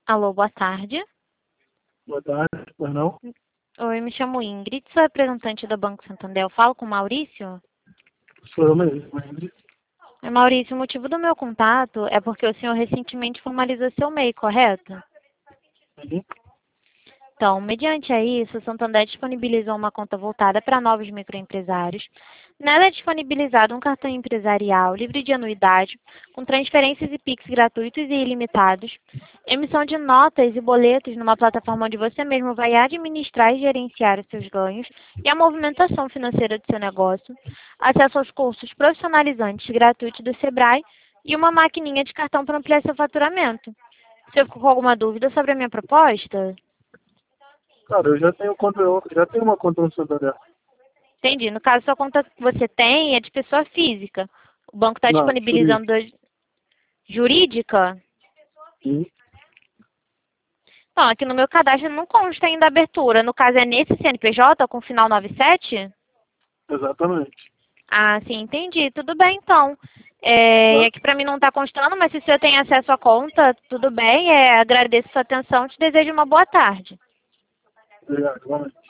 Alô, boa tarde. Boa tarde, pois não? Oi, me chamo Ingrid, sou representante do Banco Santander. Eu falo com o Maurício? Sou eu mesmo, Ingrid. Maurício, o motivo do meu contato é porque o senhor recentemente formalizou seu MEI, correto? Sim, Então, mediante a isso, o Santander disponibilizou uma conta voltada para novos microempresários. Nela é disponibilizado um cartão empresarial livre de anuidade, com transferências e Pix gratuitos e ilimitados, emissão de notas e boletos numa plataforma onde você mesmo vai administrar e gerenciar os seus ganhos e a movimentação financeira do seu negócio, acesso aos cursos profissionalizantes gratuitos do Sebrae e uma maquininha de cartão para ampliar seu faturamento. Você ficou com alguma dúvida sobre a minha proposta? cara, já tenho uma conta no Santander. Entendi. No caso, sua conta que você tem é de pessoa física. O banco está Não, disponibilizando jurídica? sim, Não, aqui no meu cadastro não consta ainda a abertura. No caso, é nesse CNPJ com final 97? exatamente. Ah, sim, entendi. Tudo bem, então. É Tá? que para mim não está constando, mas se você tem acesso à conta, tudo bem. Agradeço sua atenção. Te desejo uma boa tarde. Obrigado, igualmente.